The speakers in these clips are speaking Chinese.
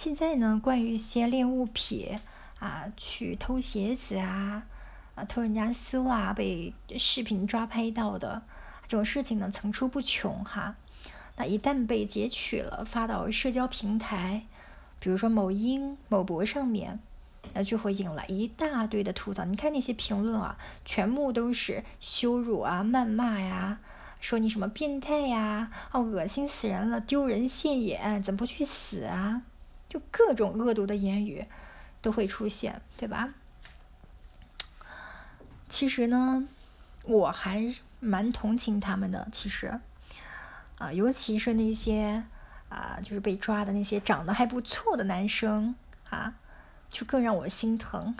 现在呢，关于一些恋物癖去偷鞋子偷人家丝袜被视频抓拍到的这种事情呢，层出不穷哈。那一旦被截取了，发到社交平台，比如说某音、某博上面，那就会引来一大堆的吐槽。你看那些评论全部都是羞辱谩骂呀，说你什么变态呀，恶心死人了，丢人现眼，怎么不去死啊？就各种恶毒的言语都会出现，对吧？其实呢，我还蛮同情他们的，其实尤其是那些就是被抓的那些长得还不错的男生就更让我心疼。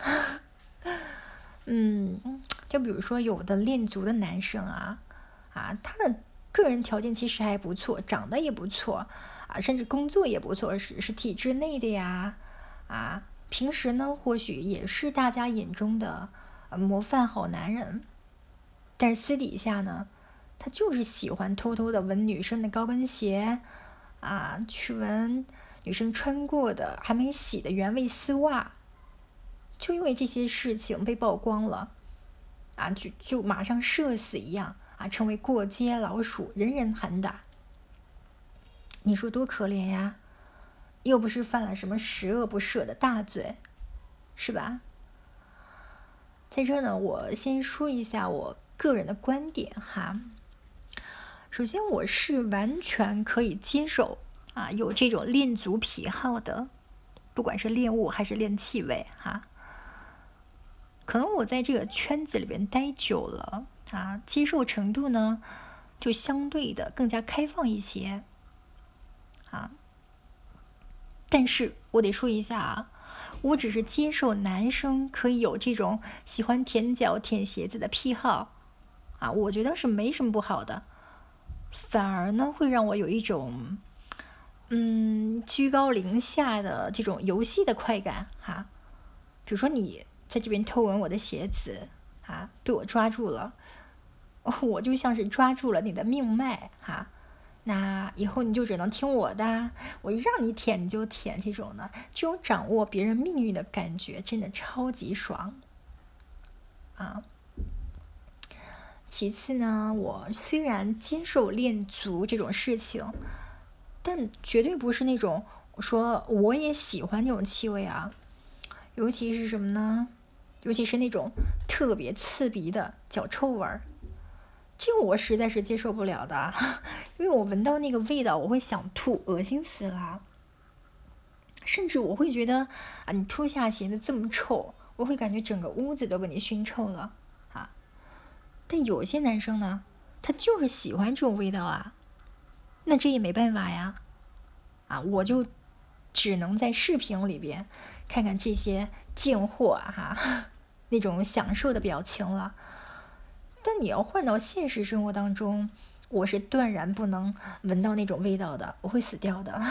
就比如说有的恋足的男生他的个人条件其实还不错，长得也不错甚至工作也不错，是体制内的呀平时呢或许也是大家眼中的模范好男人，但是私底下呢，他就是喜欢偷偷的闻女生的高跟鞋去闻女生穿过的还没洗的原味丝袜。就因为这些事情被曝光了就马上社死一样成为过街老鼠，人人喊打。你说多可怜呀，又不是犯了什么十恶不赦的大罪，是吧？在这呢，我先说一下我个人的观点首先，我是完全可以接受有这种恋足癖好的，不管是恋物还是恋气味可能我在这个圈子里边待久了接受程度呢就相对的更加开放一些但是我得说一下我只是接受男生可以有这种喜欢舔脚舔鞋子的癖好我觉得是没什么不好的，反而呢会让我有一种居高临下的这种游戏的快感比如说你在这边偷闻我的鞋子被我抓住了，我就像是抓住了你的命脉那以后你就只能听我的，我让你舔你就舔，这种掌握别人命运的感觉真的超级爽其次呢，我虽然接受恋足这种事情，但绝对不是那种说我也喜欢那种气味尤其是什么呢？尤其是那种特别刺鼻的脚臭味儿，这个我实在是接受不了的因为我闻到那个味道我会想吐，恶心死了。甚至我会觉得你脱下鞋子这么臭，我会感觉整个屋子都被你熏臭了但有些男生呢，他就是喜欢这种味道那这也没办法呀我就只能在视频里边看看这些贱货那种享受的表情了。但你要换到现实生活当中，我是断然不能闻到那种味道的，我会死掉的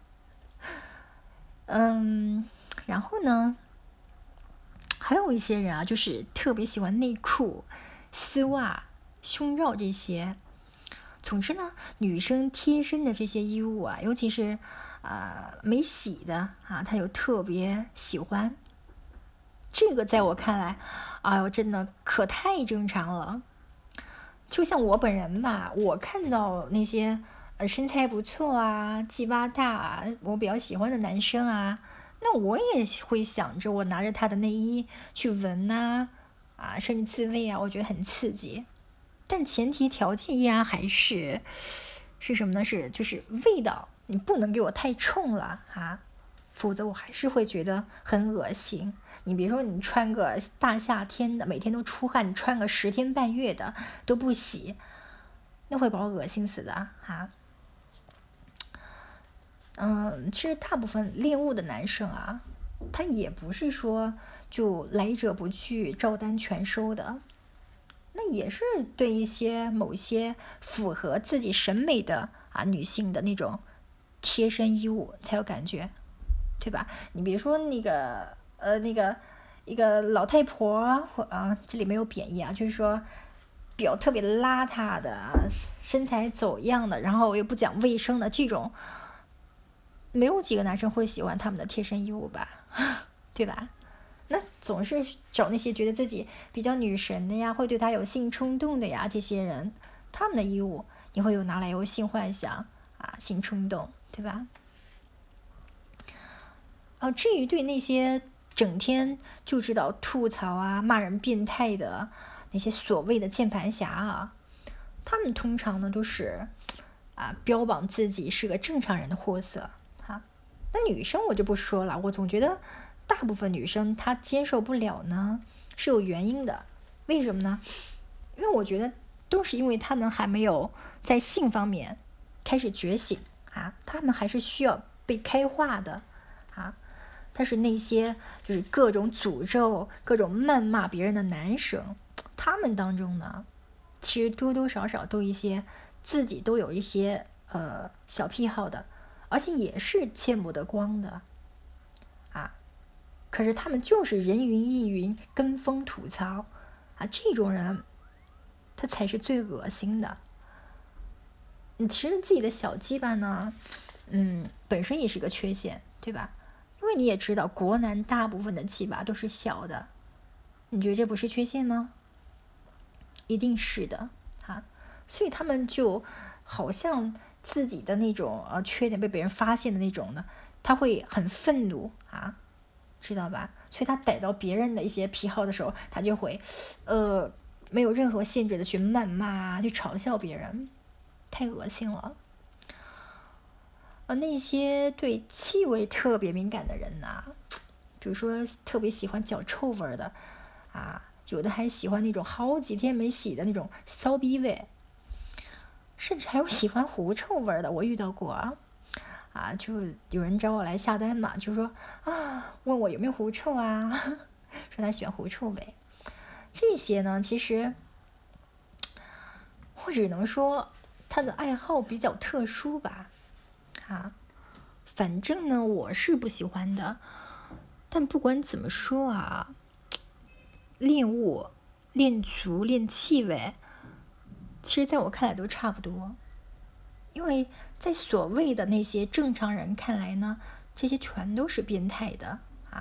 然后呢还有一些人就是特别喜欢内裤、丝袜、胸罩这些。总之呢，女生贴身的这些衣物尤其是没洗的她有特别喜欢。这个在我看来真的可太正常了。就像我本人吧，我看到那些身材不错鸡巴大我比较喜欢的男生那我也会想着我拿着他的内衣去闻甚至自慰我觉得很刺激。但前提条件依然还是什么呢？就是味道，你不能给我太冲了否则我还是会觉得很恶心。你比如说你穿个大夏天的，每天都出汗，你穿个10天半月的都不洗，那会把我恶心死的其实大部分恋物的男生他也不是说就来者不拒照单全收的，那也是对一些某些符合自己审美的女性的那种贴身衣物才有感觉，对吧？你比如说那个一个老太婆这里没有贬义就是说表特别邋遢的身材走样的，然后又不讲卫生的这种， 没有几个男生会喜欢他们的贴身衣物吧，对吧？那总是找那些觉得自己比较女神的呀，会对他有性冲动的呀，这些人，他们的衣物你会有拿来有性幻想啊，性冲动，对吧？至于对那些整天就知道吐槽啊、骂人变态的那些所谓的键盘侠啊，他们通常呢都是标榜自己是个正常人的货色哈。那女生我就不说了，我总觉得大部分女生她接受不了呢是有原因的。为什么呢？因为我觉得都是因为她们还没有在性方面开始觉醒啊，她们还是需要被开化的啊。但是那些就是各种诅咒、各种谩骂别人的男生，他们当中呢，其实多多少少都自己都有一些小癖好的，而且也是见不得光的啊。可是他们就是人云亦云、跟风吐槽啊，这种人他才是最恶心的。其实自己的小鸡巴呢，本身也是个缺陷，对吧？因为你也知道，国男大部分的鸡巴都是小的，你觉得这不是缺陷吗？一定是的啊！所以他们就好像自己的那种缺点被别人发现的那种呢，他会很愤怒啊，知道吧？所以他逮到别人的一些癖好的时候，他就会没有任何限制的去谩骂、去嘲笑别人，太恶心了。那些对气味特别敏感的人呐，比如说特别喜欢脚臭味的啊，有的还喜欢那种好几天没洗的那种骚逼味，甚至还有喜欢狐臭味的，我遇到过就有人找我来下单嘛，就说问我有没有狐臭啊，说他喜欢狐臭味。这些呢，其实我只能说他的爱好比较特殊吧。反正呢我是不喜欢的，但不管怎么说恋物、恋足、恋气味，其实在我看来都差不多。因为在所谓的那些正常人看来呢，这些全都是变态的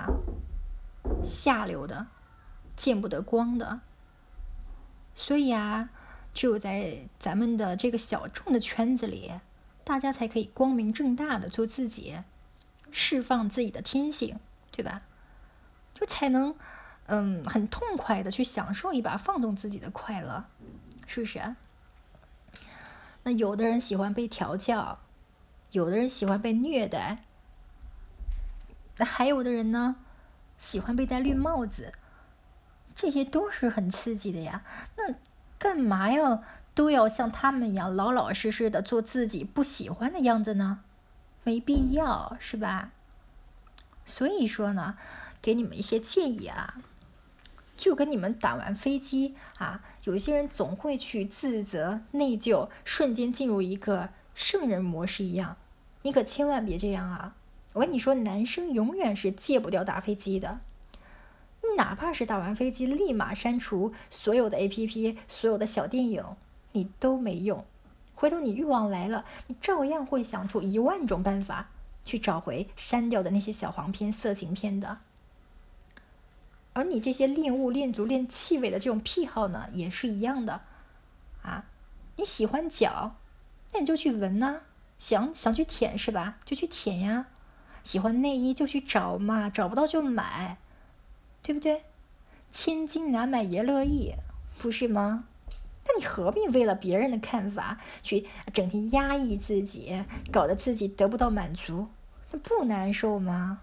下流的、见不得光的。所以只有在咱们的这个小众的圈子里，大家才可以光明正大的做自己，释放自己的天性，对吧？就才能很痛快的去享受一把放纵自己的快乐，是不是？那有的人喜欢被调教，有的人喜欢被虐待，那还有的人呢喜欢被戴绿帽子，这些都是很刺激的呀。那干嘛都要像他们一样老老实实的做自己不喜欢的样子呢？没必要，是吧？所以说呢，给你们一些建议就跟你们打完飞机有些人总会去自责、内疚，瞬间进入一个圣人模式一样，你可千万别这样我跟你说，男生永远是戒不掉打飞机的。你哪怕是打完飞机立马删除所有的 APP、所有的小电影，你都没用。回头你欲望来了，你照样会想出10000种办法去找回删掉的那些小黄片、色情片的。而你这些恋物、恋足、恋气味的这种癖好呢，也是一样的你喜欢脚，那你就去闻想去舔是吧？就去舔呀。喜欢内衣就去找嘛，找不到就买，对不对？千金难买爷乐意，不是吗？那你何必为了别人的看法去整天压抑自己，搞得自己得不到满足，那不难受吗？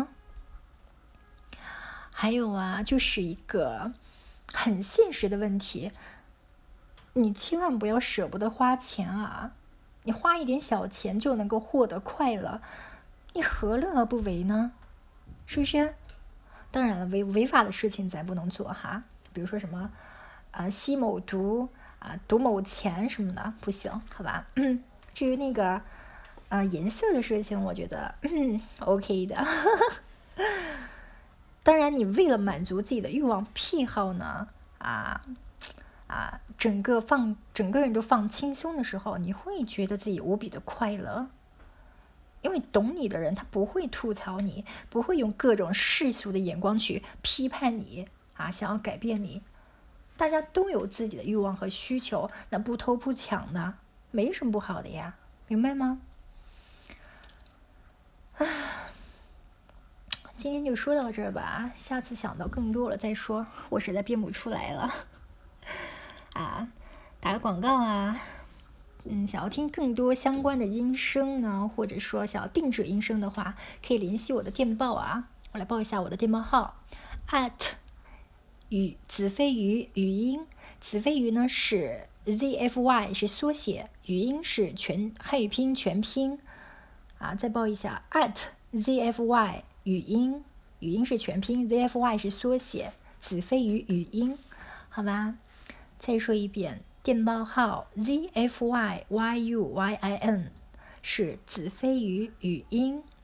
还有就是一个很现实的问题，你千万不要舍不得花钱你花一点小钱就能够获得快乐，你何乐而不为呢？是不是？当然了，违法的事情咱不能做比如说什么吸某毒赌某钱什么的不行，好吧？至于那个颜色的事情，我觉得OK 的。当然，你为了满足自己的欲望癖好呢整个人都放轻松的时候，你会觉得自己无比的快乐。 因为懂你的人他不会吐槽你，不会用各种世俗的眼光去批判你啊，想要改变你。大家都有自己的欲望和需求，那不偷不抢的没什么不好的呀，明白吗？今天就说到这儿吧，下次想到更多了再说，我实在编不出来了。打个广告啊，想要听更多相关的音声呢，或者说想要定制音声的话，可以联系我的电报啊，我来报一下我的电报号子非鱼语音，子非鱼呢是 ZFY 是缩写，语音是汉语拼音全拼再报一下@ZFY 语音，语音是全拼 ，ZFY 是缩写，子非鱼语音，好吧？再说一遍，电报号 ZFYYUYIN 是子非鱼语音。